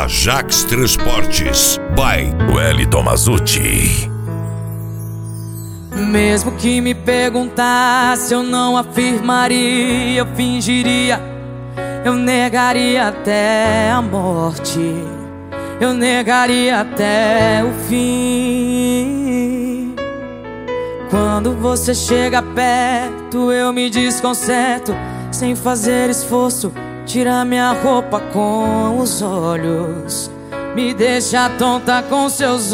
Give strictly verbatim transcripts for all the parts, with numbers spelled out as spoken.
Ajax Transportes, by Wellington Mazzucci. Mesmo que me perguntasse, eu não afirmaria, eu fingiria, eu negaria até a morte, eu negaria até o fim. Quando você chega perto, eu me desconcerto, sem fazer esforço, tira minha roupa com os olhos, me deixa tonta com seus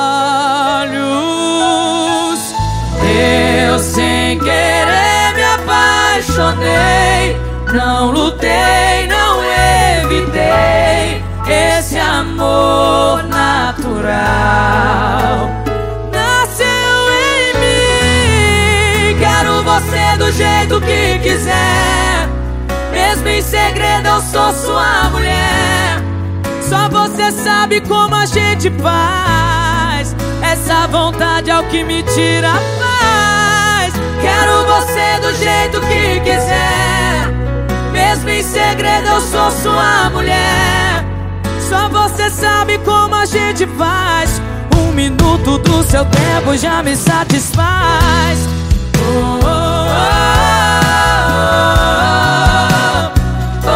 olhos. Eu sem querer me apaixonei, não lutei, não evitei esse amor natural. Nasceu em mim, quero você do jeito que quiser, mesmo em segredo eu sou sua mulher. Só você sabe como a gente faz, essa vontade é o que me tira a paz. Quero você do jeito que quiser, mesmo em segredo eu sou sua mulher. Só você sabe como a gente faz, um minuto do seu tempo já me satisfaz. Oh, oh, oh, oh,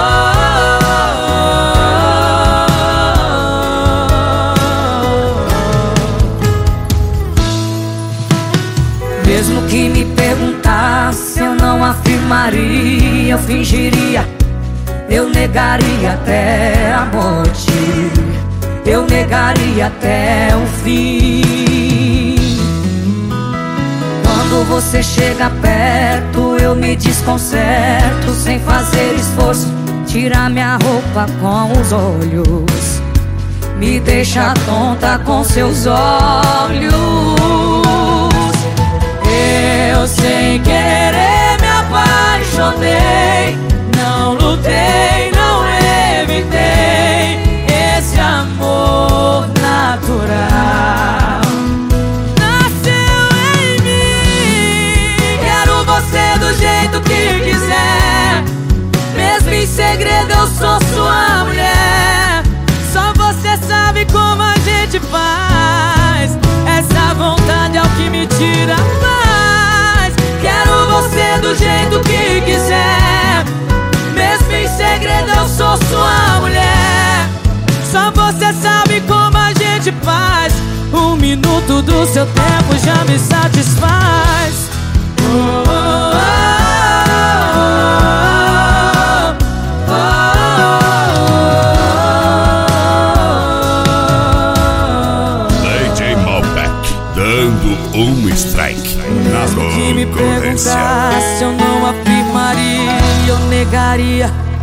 oh. Mesmo que me perguntasse, eu não afirmaria, eu fingiria, eu negaria até a morte, eu negaria até o fim. Quando você chega perto, eu me desconcerto, sem fazer esforço, tira minha roupa com os olhos, me deixa tonta com seus olhos. Eu sem querer me apaixonei, não lutei, não evitei esse amor natural. Nasceu em mim, quero você do jeito que quiser, mesmo em segredo eu sou sua mulher. Só você sabe como a gente faz, essa vontade é o que me tira a paz. Quero você do jeito que quiser, mesmo em segredo eu sou sua mulher. Só você sabe como a gente faz, um minuto do seu tempo já me satisfaz. Oh, oh, oh, oh, oh, oh. D J Malbec, dando um strike na concorrência. Me perguntasse, eu não afirmaria, eu negaria